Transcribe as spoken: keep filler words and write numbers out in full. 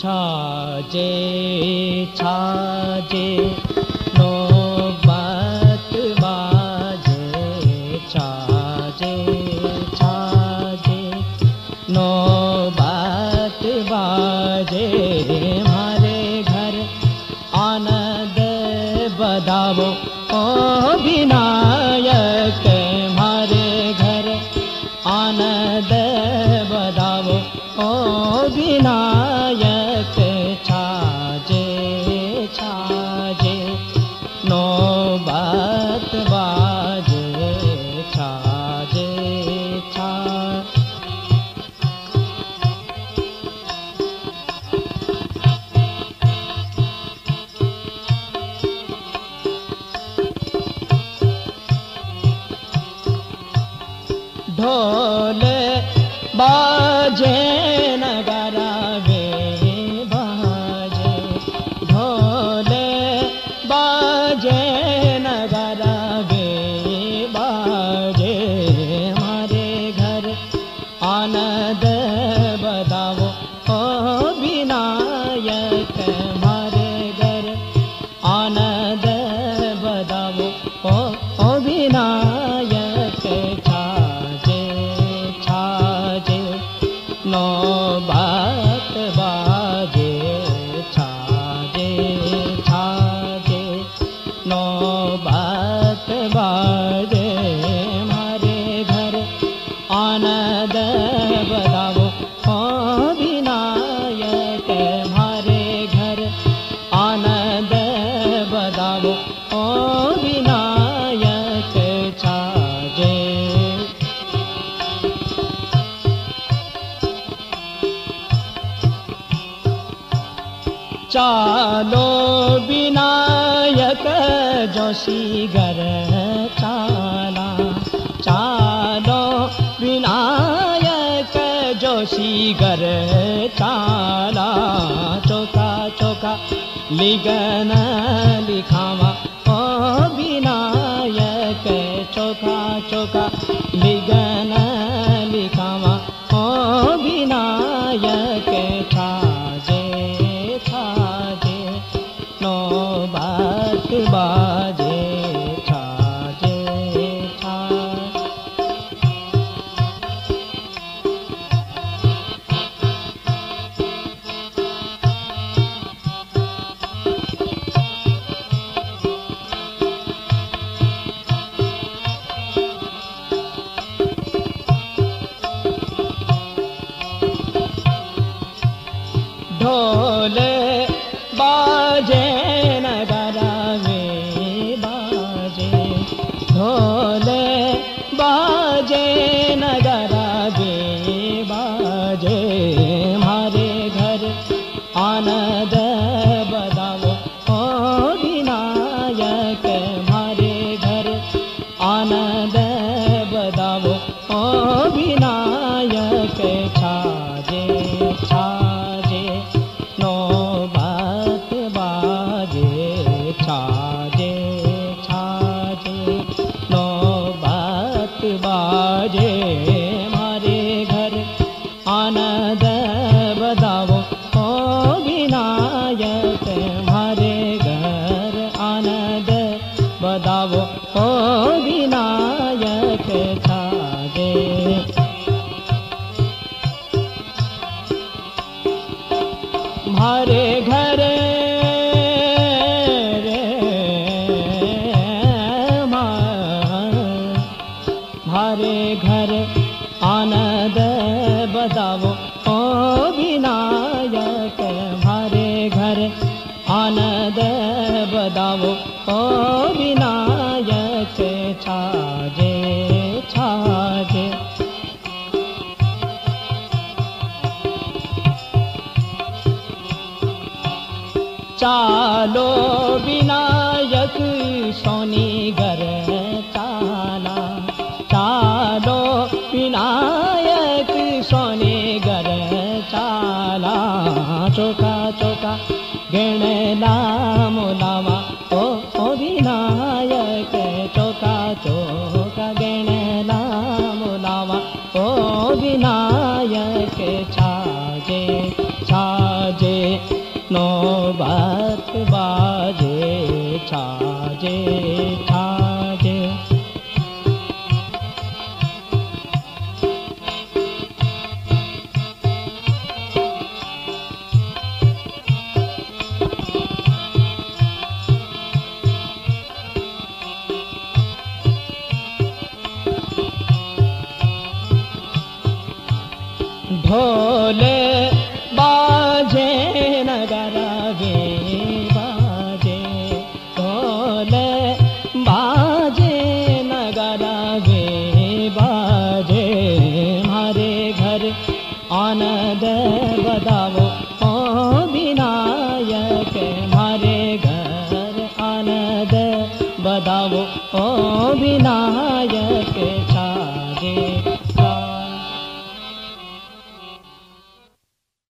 छाजे छाजे नौबत बाजे छाजे छाजे नौबत बाजे हमारे घर आनंद बधावो ओ विनायक हमारे घर आनंद बधावो ओ विनायक छाजे छाजे नौबत बाजे छाजे छा ढोल बाजे नगारा वे बाजे ढोल बाजे नगारा वे बाजे हमारे घर आनंद बधावो ओ विनायक हमारे घर आनंद बधावो ओ ओ विनायक छाजे छाजे नौबत बाजे छाजे छाजे नौबत बाजे हमारे घर आनंद बधावो ओ विनायक हमारे घर आनंद बधावो ओ विनायक छाजे चालो विनायक जोशी घर चाला चालो विनायक जोशी घर चाला चौका चौका लिगन लिखावा ओ विनायक चौका चौका लिगन लिखावा ओ विनायक छाजे छाजे नौबत बाजे छाजे छा ढोल बाजे नगारा वे बाजे ढोल बाजे नगारा वे बाजे हमारे घर आनंद बधावो ओ विनायक हमारे घर आनंद बधावो ओ विनायक छाजे छाजे नौबत बाजे छाजे छाजे नौबत बाजे हमारे घर आनंद बधावो ओ विनायक हमारे घर आनंद बधावो ओ विनायक छाजे हमारे घर हमारे घर आनंद बधावो ओ विनायक हमारे घर आनंद बधावो ओ विनायक छाजे छाजे चालो विनायक सोनी घर चाला चालो विनायक सोनी घर चाला चौका चौका गणला मुलावा ओ ओ विनायक चौका चौका गणला मुलावा ओ विनायक छाजे छाजे छाजे छाजे। ढोल बाजे नगारा वे बाजे, ढोल बाजे नगारा वे बाजे। हमारे घर आनंद बधावो ओ विनायक, हमारे घर आनंद बधावो ओ विनायक। छा